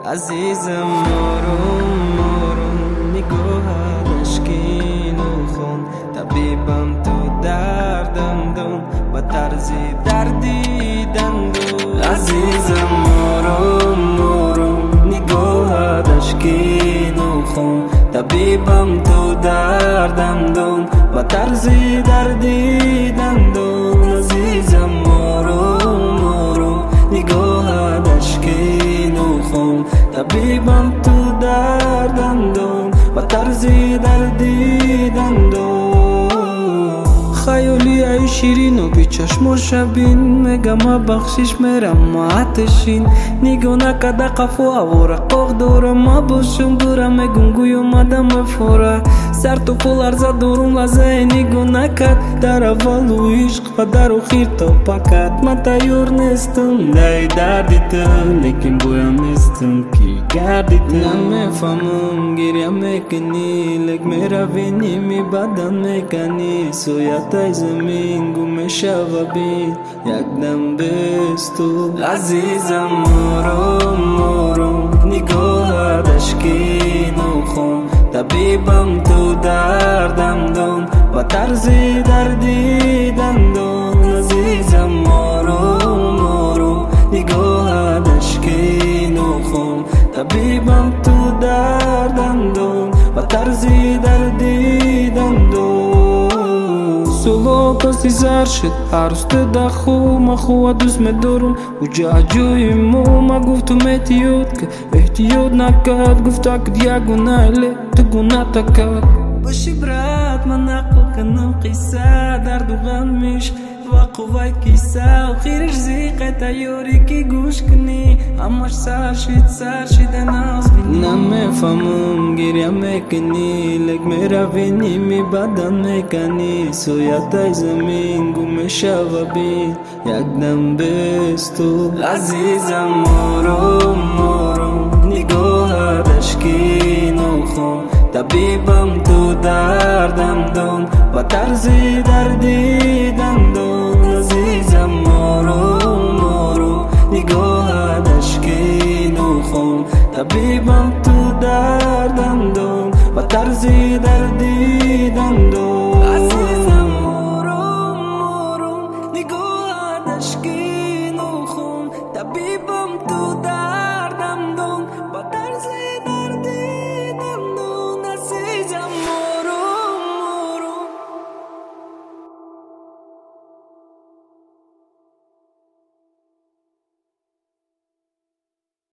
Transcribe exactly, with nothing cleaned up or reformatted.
عزیزم آروم آروم نگاه دشکین و خون طبیبم تو دردم دون با طرز دردی دندون عزیزم آروم آروم نگاه دشکین و خون طبیبم تو دردم دون با طرز دردی دندون عزیزم آروم آروم نگاه دشکین و خون طبیبم تو دردم دون با طرز دردی دندون خیالی ای شیرین و بی چشم و شبین میگم بخشش میرم ما آتشین نگاه نکده قفو و رقاق دورم ما باشم دورم میگم گوی اومدم فورا سر تو پول ارزا دورم لازه نگاه نکد در اول و عشق و در اخیر تو پکت من تیار نیستم دای دردی تو لیکن گویم نیستم کی گردی تو نمیفهمم گریم میکنی لیک میروی نیمی بدن میکنی سویت ای زمین گم شوابین یک دم بستو عزیزم آروم آروم نگاه دشکین و خون طبیبم تو دردم دون با طرز دردی دندون عزیزم آروم آروم نگاه دشکین و خون طبیبم تو دردم دون با طرز دردی دندون سولو کسی زر شد هر روز دخو ما خو دوست میدارم و جا جوی مو ما گفتم احتیاط که احتیاط نکرد گفتا که دیگه گناه لی تو گناه تکرد باشی برات من نقل کنم قیسه درد و غمش و قوای کیسه و خیرش زیقه تیاری که گوش کنی همش سر شد سر شد ناز بینی نمیفهمم گریم میکنی لیک میروی نیمی بدن میکنی سویت ای زمین گم شوابین یک دم بستو عزیزم آروم آروم نگاه دشکین و خون طبیبم تو دردم دون با طرز دردی دندون عزیزم آروم آروم نگاه دشکین و خون طبیبم تو دردم دون با طرز دردی دندون